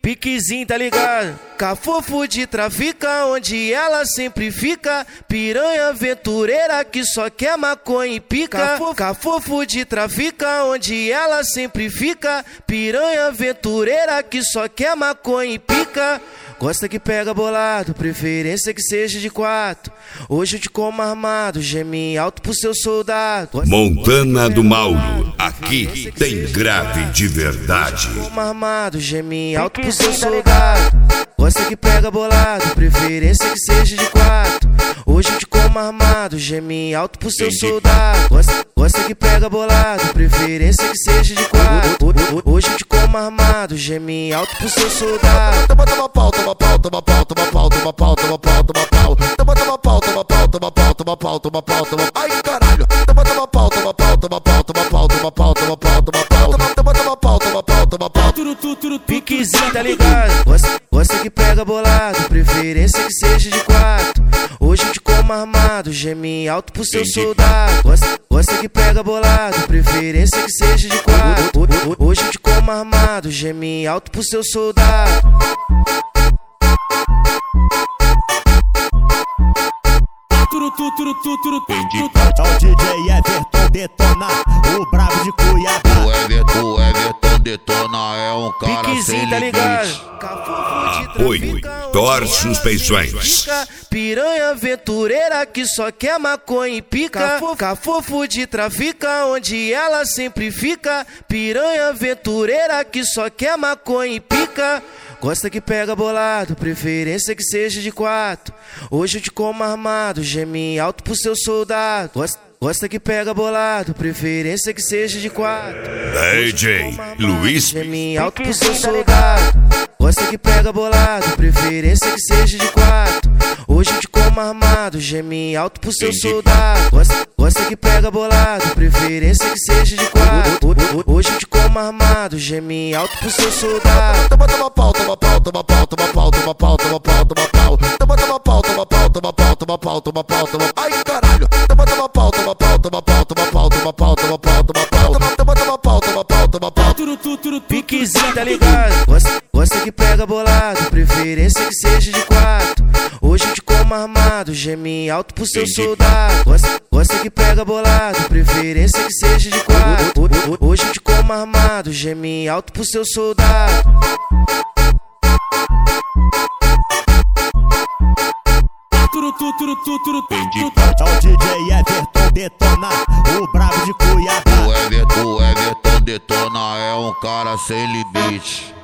Piquezinho, tá ligado? Cafofo de trafica, onde ela sempre fica. Piranha aventureira que só quer maconha e pica. Cafofo de trafica, onde ela sempre fica. Piranha aventureira que só quer maconha e pica. Gosta que pega bolado, preferência que seja de 4. Hoje eu te como armado, geme alto pro seu soldado. Montana do Mauro, aqui tem grave de verdade. Como armado, geme alto pro seu soldado. Gosta que pega bolado, preferência que seja de 4. Hoje eu te como armado, geme alto pro seu soldado. Gosta que pega bolado, preferência que seja de 4. Hoje eu te como armado, geme alto pro seu soldado. Toma pau, toma pau, toma pau, toma pau, toma pau, toma pau, toma pau. Toma pau, toma pau, toma pau, toma pau, toma pau, toma. Ai caralho. Toma pau, toma pau, toma pau, toma pau, toma pau, toma pau, toma pau. Toma pau, toma pau, toma pau. Piquezinho, tá ligado? Gosta que pega bolado, preferência que seja de 4. Hoje eu te como armado, geme alto pro seu soldado. Gosta que pega bolado, preferência que seja de 4. Hoje eu te como armado, geme alto pro seu soldado. É o DJ Everton detona, o brabo de Cuiabá. O Everton detona, é um cara sem tá ligado? Apoio Thor Suspensões. Piranha aventureira que só quer maconha e pica. Cafofo de trafica, onde ela sempre fica. Piranha aventureira que só quer maconha e pica. Gosta que pega bolado, preferência que seja de 4. Hoje eu te como armado, geme alto pro seu soldado. Gosta que pega bolado, preferência que seja de 4. DJ Luiz. Geme alto pro seu soldado. Gosta que pega bolado, preferência que seja de 4. Hoje eu te como armado, geme alto pro seu soldado. Gosta que pega bolado, preferência que seja de 4. Hoje eu te como armado, geme alto pro seu soldado. Toma pau, toma pau, toma pau, toma pau, toma pau, toma pau, toma pau. Toma pau, toma pau, toma pau, toma pau, toma pau, toma. Ai caralho. Toma pau, toma pau, toma pau, toma pau, toma pau, toma pau, toma pau. Toma pau, toma pau, toma pau. Piquezinho, tá ligado? Gosta que pega bolado, preferência que seja de 4. Hoje eu te como armado, geme alto pro seu soldado. Gosta que pega bolado, preferência que seja de 4. Hoje eu te como armado, geme alto pro seu soldado. É o DJ Everton detona, o brabo de Cuiabá. O Everton detona, é um cara sem limite.